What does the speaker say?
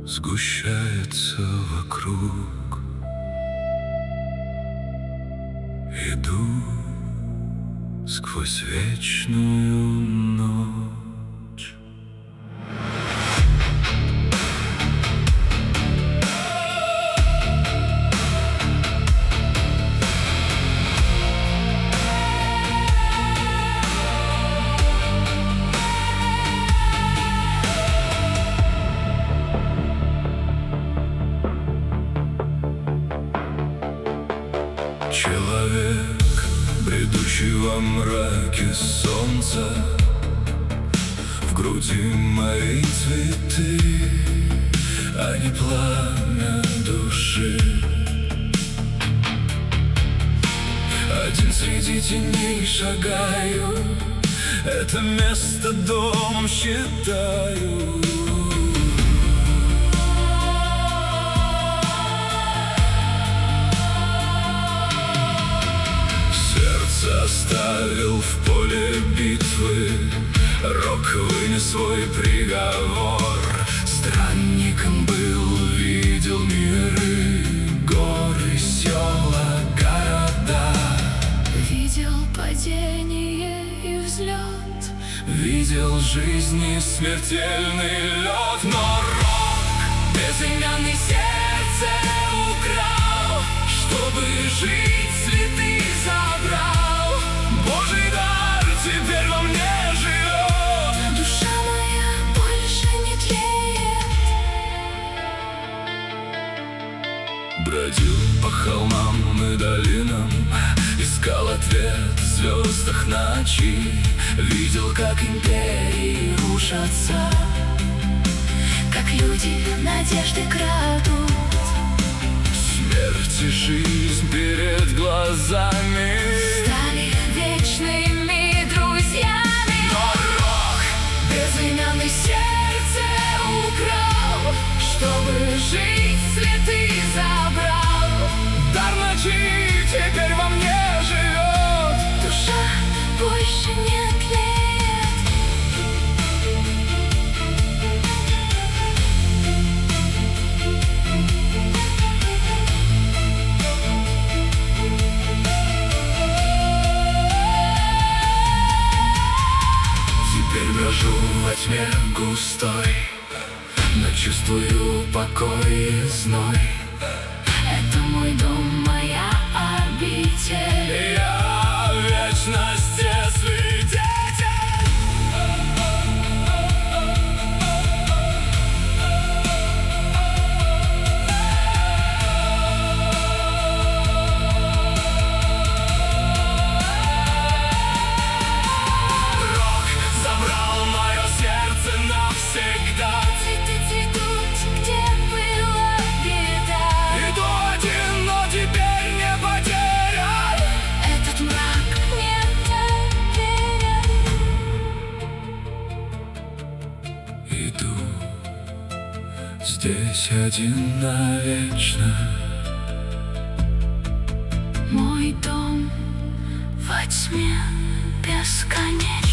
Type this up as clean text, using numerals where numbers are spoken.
сгущается вокруг. Иду сквозь вечную ночь. Человек, бредущий во мраке солнца, в груди мои цветы, а не пламя души. Один среди теней шагаю, это место домом считаю. Оставил в поле битвы, рок вынес свой приговор. Странником был, видел миры, горы, села, города. Видел падение и взлет, видел жизни смертельный лед. Но рок безымянный сердце украл, чтобы жить цветы забрал. Божий дар теперь во мне живет. Душа моя больше не тлеет. Бродил по холмам и долинам, искал ответ в звездах ночи. Видел, как империи рушатся, как люди надежды крадут. Смерть и жизнь перед глазами стали вечными друзьями. Но рок безымянный сердце украл, чтобы жить цветы забрал. дар ночи теперь во мне живет. Душа больше не тлеет. Брожу во тьме густой, но чувствую покой и зной. Это мой дом, моя обитель. Я в вечности свидетель. Цветы цветут, где была беда. Иду один, но теперь не потерян. Этот мрак мне доверян. Иду здесь один навечно. Мой дом во тьме бесконечен.